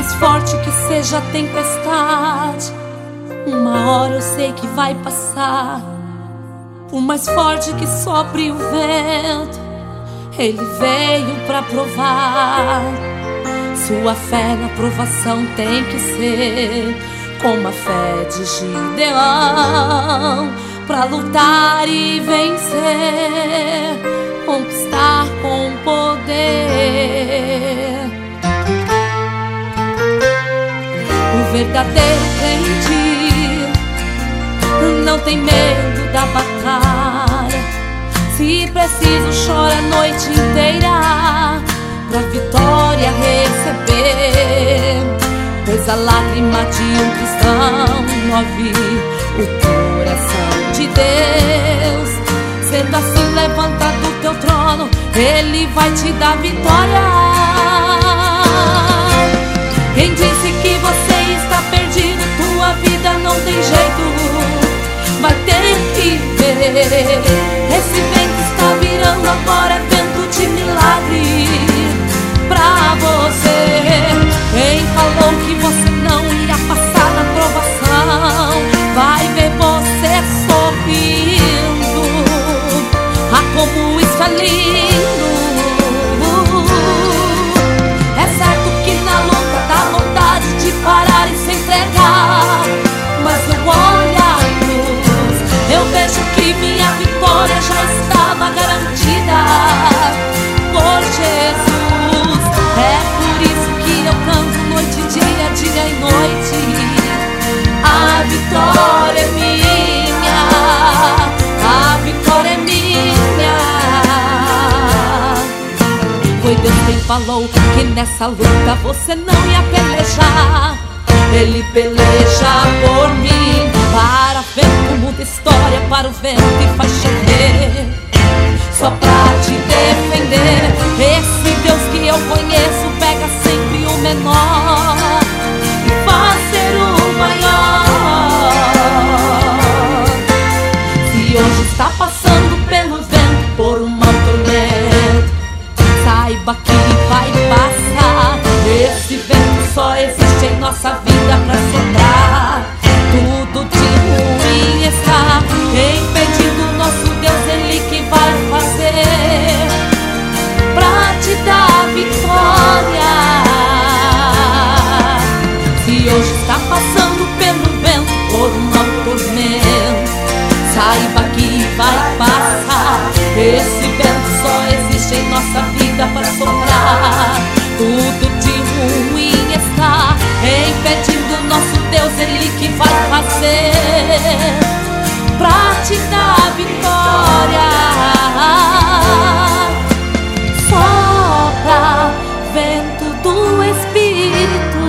mais forte que seja a tempestade, uma hora eu sei que vai passar. Por mais forte que sopre o vento, Ele veio pra provar. Sua fé na provação tem que ser como a fé de Gideão, pra lutar e vencer, conquistar com poder. O verdadeiro crente não tem medo da batalha. Se preciso, chora a noite inteira pra vitória receber. Pois a lágrima de um cristão move o coração de Deus. Sendo assim, levanta do teu trono, Ele vai te dar vitória. Quem disse que você está perdido, tua vida não tem jeito, vai ter que ver. Esse vento está virando agora, é vento de milagre pra você. Quem falou que você não ia passar na provação, vai ver você sorrindo. Ah, como isso é lindo. É certo que na luta dá vontade de parar e se entregar, mas eu olho a cruz, eu vejo que minha vitória já estava garantida por Jesus. É por isso que eu canto noite e dia, dia e noite. A vitória é minha, a vitória é minha. Foi Deus quem falou que nessa luta você não ia pelejar. Ele peleja por mim, para ver como muda história para o vento e faz chover, só pra te defender. Esse Deus que eu conheço pega sempre o menor e faz ser o maior. Se hoje está passando pelo vento, por um mau tormento, saiba que vai passar. Esse vento só existe em nossa vida pra soprar. Tudo de ruim está impedindo nosso Deus, Ele que vai fazer pra te dar vitória. Se hoje está passando pelo vento, por um mau tormento, saiba que vai passar. Esse vento só existe em nossa vida para soprar. Tudo de ruim está impedindo nosso Deus, Ele que vai fazer pra te dar vitória. Sopra, vento do Espírito,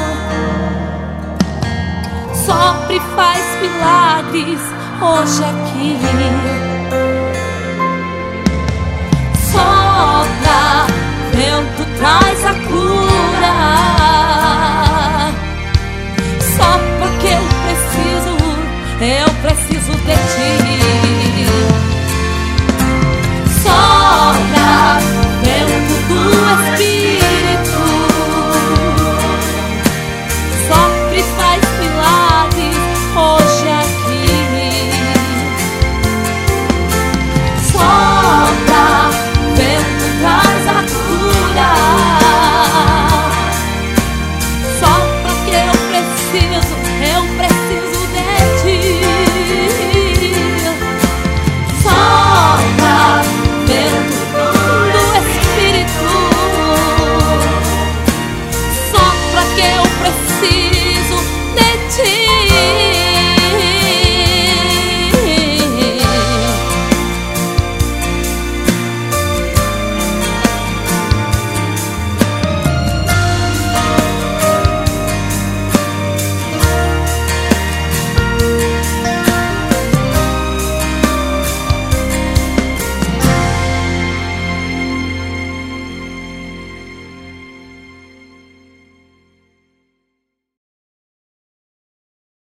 sopra e faz milagres hoje aqui. Sopra, vento traz a cura. Só porque eu preciso de ti.